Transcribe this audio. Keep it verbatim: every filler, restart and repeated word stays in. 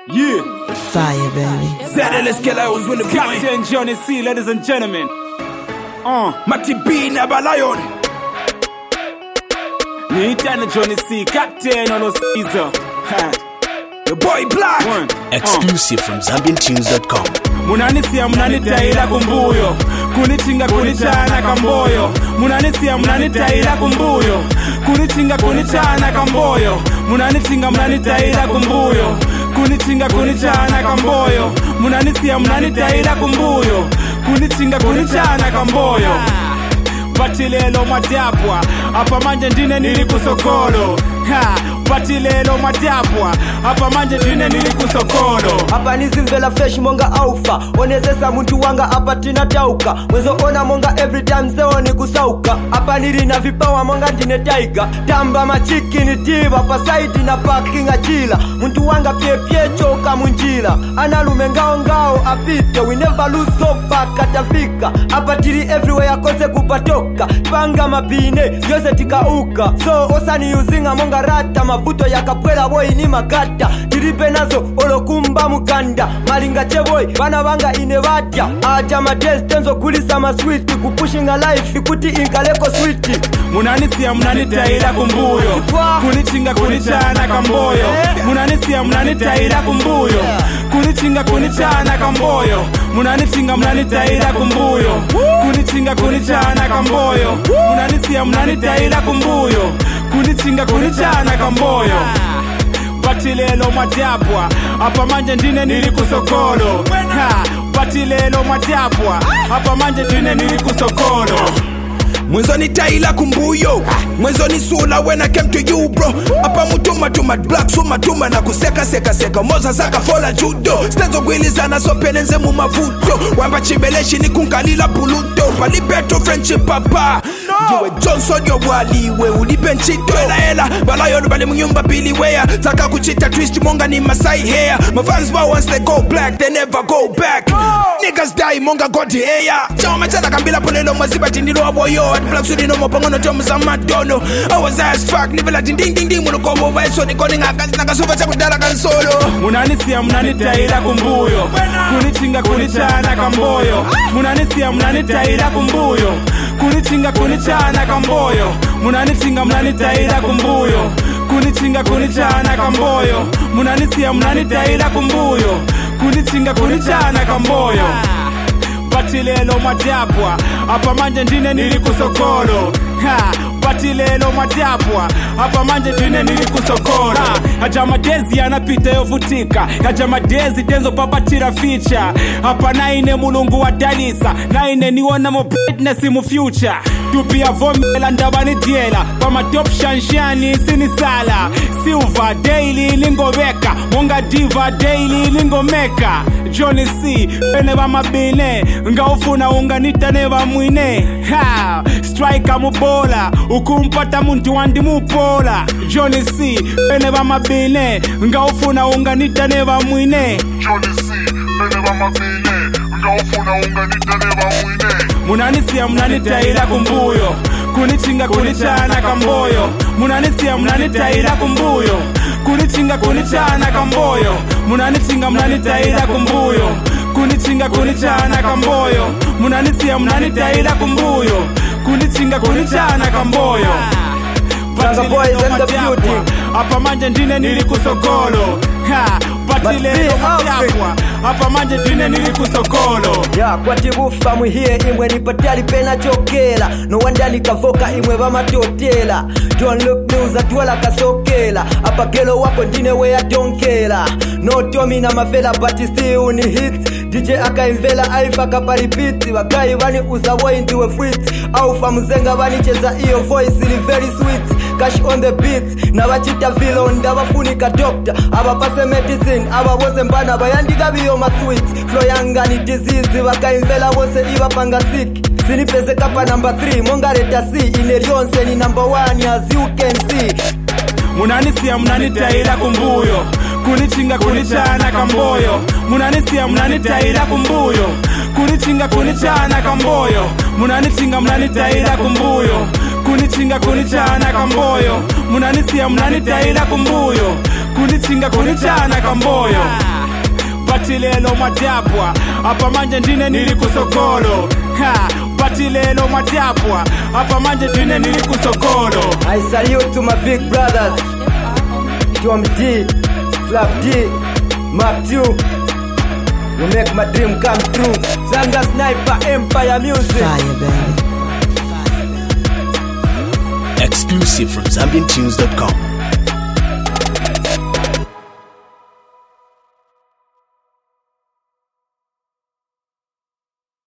Yeah. Fire, baby. Z L S K Lions win the Captain Johnny C, ladies and gentlemen. Uh, Matty B, Naba Lion. Nitana Johnny C, Captain on Caesar. The boy Black. One. Exclusive uh. from Zambian Tunes dot com. Munanisia munanitaila kumbuyo, kunichinga kunichana kamboyo. Munanisia munanitaila kumbuyo, kunichinga kunichana kamboyo. Munanichinga munanitaila kumbuyo, kunichinga kunichana kamboyo. Munanisia munanitaila kumbuyo, kunichinga kunichana kamboyo. Batilelo madapwa, apa manje ndine nili kusokolo. Ha, batilelo madapwa, apa manje ndine nili kusokolo. Hapa nizimvela fresh monga alpha, onezesa muntu wanga apa tina tauka. Mwezo ona monga every time seo ni kusauka. Hapa nili na vipawa monga ndine taiga. Tamba machiki ni diva, pa side na parking achila. Muntu wanga pie pie choka munjila. Analume ngao ngao apite, we never lose hope katafika. Hapa tiri everywhere akose kupatoka. Panga mabine, yose tikauka. So osani uzinga monga rata, mafuto ya kapwela boy ni makata. Tiripe nazo olokumba mukanda, malinga cheboy bana banga inevatia. Acha madress tenzo kulisa masweet, kupushinga life ikuti inkaleko sweet. Munanisia munanitaila kumbuyo, kunichinga kunichana kamboyo. Munanisia munanitaila kumbuyo, kunichinga kunichana kamboyo. Munanichinga munanitaila kumbuyo, kunichinga kunichana kamboyo. Munanisia munanitaila kumbuyo, kunichinga kunichana kamboyo. Batilelo madapwa, apa manje ndine nili kusokolo. Ha, batilelo madapwa, apa manje ndine nili kusokolo. Mwenzo ni taila kumbuyo, mwenzo ni sula when I came to you bro. Apa mutuma tuma black suma tuma na kuseka seka seka. Moza zaka fola judo, stenzo gwilizana so penenze mu mavuto. Wamba chibeleshi ni kunkalila puluto. Palibeto friendship papa, Joe Johnson yo wali we ulipen chito. Ela ela, bala yo bali mnyumba pili wea. Taka kuchita twist monga ni Masai hair. My fans bow once they go black, they never go back. Niggas die monga got the hair. Chama machana kambila ponelo maziba tindilo aboyo. Black Sudi no mopango no jomu za madono. I was as fuck, live like ding ding ding ding. Muno komo wa so ni koni ngaka naka sofa cha kudala kan solo. Munanisia munanitaila kumbuyo, kunichinga kunichana kamboyo. Munanisia munanitaila kumbuyo, kunichinga kunichana kamboyo. Munanichinga munanitaila kumbuyo, kunichinga kunichana kamboyo. Munanisia munanitaila kumbuyo, kunichinga kunichana kamboyo. Batilelo madapwa, apa manje ndine nili kusokolo. Ha, batilelo madapwa, apa manje ndine nili kusokolo. Haja madezi anapita yovutika, haja madezi tenzo papatira feature. Hapa naine mulungu wa dalisa, naine niwona mo business mu future. Tupia vomela ndabani diela, pama top shanshani sini sala. Silver daily lingo weka, monga diva daily lingo meka. Johnny C, pene ba mabine, nga ufuna unga nita neva mwine. Ha, striker mubola, ukumpata muntu wandi mupola. Johnny C, pene ba mabine, nga ufuna unga nita neva mwine. Johnny C, pene ba mabine, nga ufuna unga nita neva mwine. Munanisia munanitaila kumbuyo, kunichinga kunichana kamboyo. Munanisia munanitaila kumbuyo, kunichinga kunichana kamboyo. Munanichinga munanitaila kumbuyo, kunichinga kunichana kamboyo. Munanisia munanitaila kumbuyo, kunichinga kunichana kamboyo. Boys and the beauty. Apa manje ndine nili kusokolo. Ha, batilelo madapwa, apa manje ndine nili kusokolo. Ya, kwa tibufa muhie imwe nipatali pena chokela. No wanda nikavoka imwe vama totela. Don't look news atwala kasokela. Apa gelo wako ndine wea donkela. No Tommy na mafela but still ni hits. D J akaimvela aifa kaparipiti. Wagai vani usawoi ndiwe fruit. Alfa mzenga vani cheza iyo voice ili very sweet. Cash on the beats, na wachita villain, da wafunika doctor. Aba pase medicine, aba wose mbana bayandika biyo ma sweets. Flow yanga ni disease, wakaimvela wose iwa panga sick. Sinipeze kapa number three, monga reta C. Inerionse ni number one, as you can see. Munanisia munanitaila kumbuyo, kunichinga kunichana kamboyo. Munanisia munanitaila kumbuyo, kunichinga kunichana kamboyo. Munanichinga munanitaila kumbuyo, kunichinga kunichana kamboyo. Munanisia munanitaila kumbuyo, kunichinga kunichana kamboyo. patilelo madabwa apa manje ndine nili kusokolo ha patilelo madabwa apa manje ndine nili kusokolo. I salute to my big brothers Tom D, Flap D, Mark two. You make my dream come true. Zanga Sniper Empire Music. Fire, baby. Exclusive from Zambian Tunes dot com.